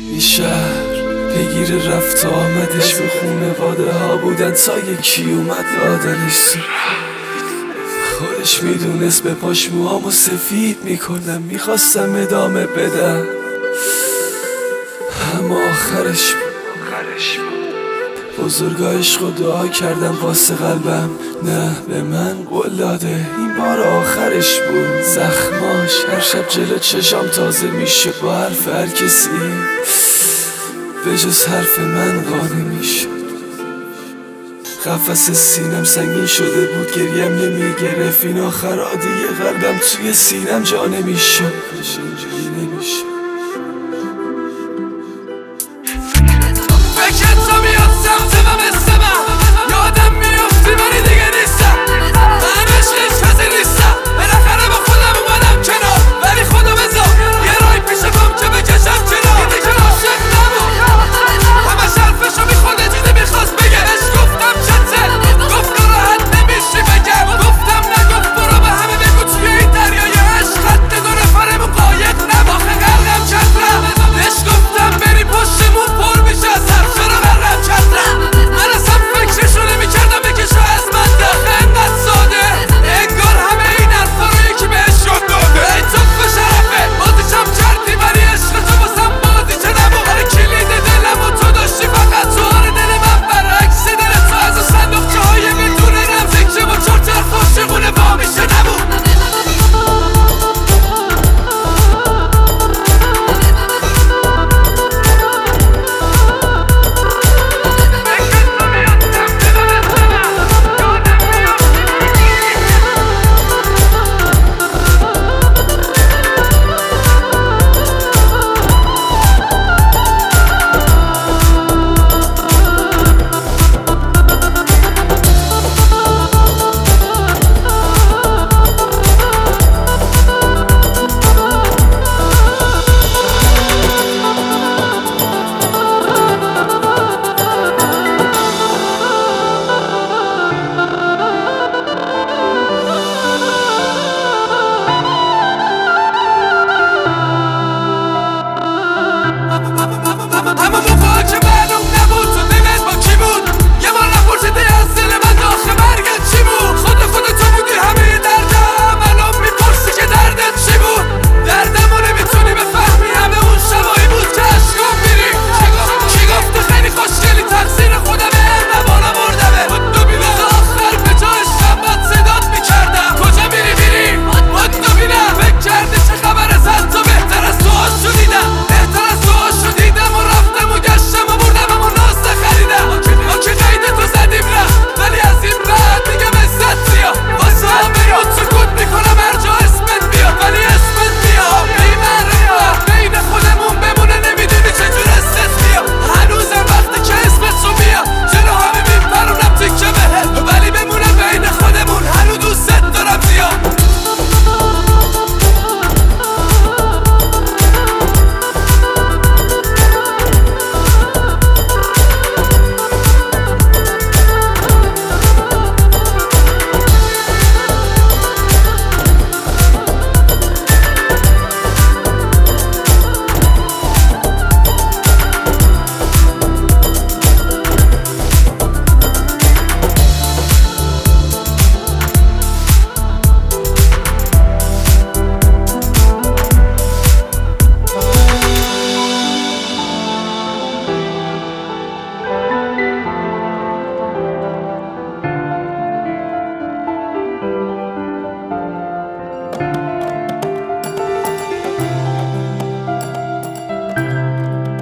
این شهر بگیر رفت آمدش به خونواده ها بودن تا یکی اومد لادنش خودش میدونست به پاش موهامو سفید میکنم میخواستم ادامه بدم اما آخرش بزرگا عشق دعا کردم واسه قلبم نه به من قول داده این بار آخرش بود زخماش هر شب جلو چشام تازه میشه با حرف هر کسی به جز حرف من قانع میشد قفس سینم سنگین شده بود گریم نمیگرفت این آخرا دیگه قلبم توی سینم جا نمیشد اینجوری نمیشد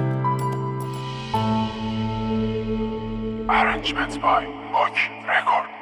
Arrangements by Boch Record.